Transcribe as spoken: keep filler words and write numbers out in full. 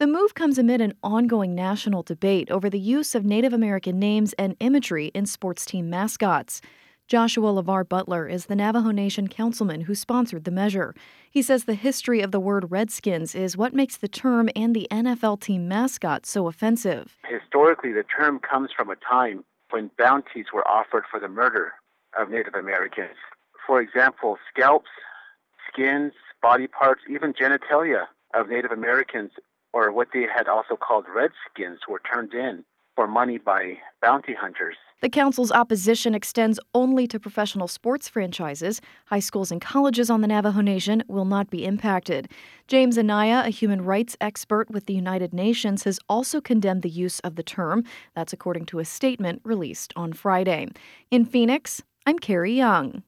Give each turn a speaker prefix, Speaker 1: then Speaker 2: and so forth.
Speaker 1: The move comes amid an ongoing national debate over the use of Native American names and imagery in sports team mascots. Joshua LeVar Butler is the Navajo Nation councilman who sponsored the measure. He says the history of the word Redskins is what makes the term and the N F L team mascot so offensive.
Speaker 2: Historically, the term comes from a time when bounties were offered for the murder of Native Americans. For example, scalps, skins, body parts, even genitalia of Native Americans, or what they had also called Redskins, were turned in for money by bounty hunters.
Speaker 1: The council's opposition extends only to professional sports franchises. High schools and colleges on the Navajo Nation will not be impacted. James Anaya, a human rights expert with the United Nations, has also condemned the use of the term. That's according to a statement released on Friday. In Phoenix, I'm Carrie Young.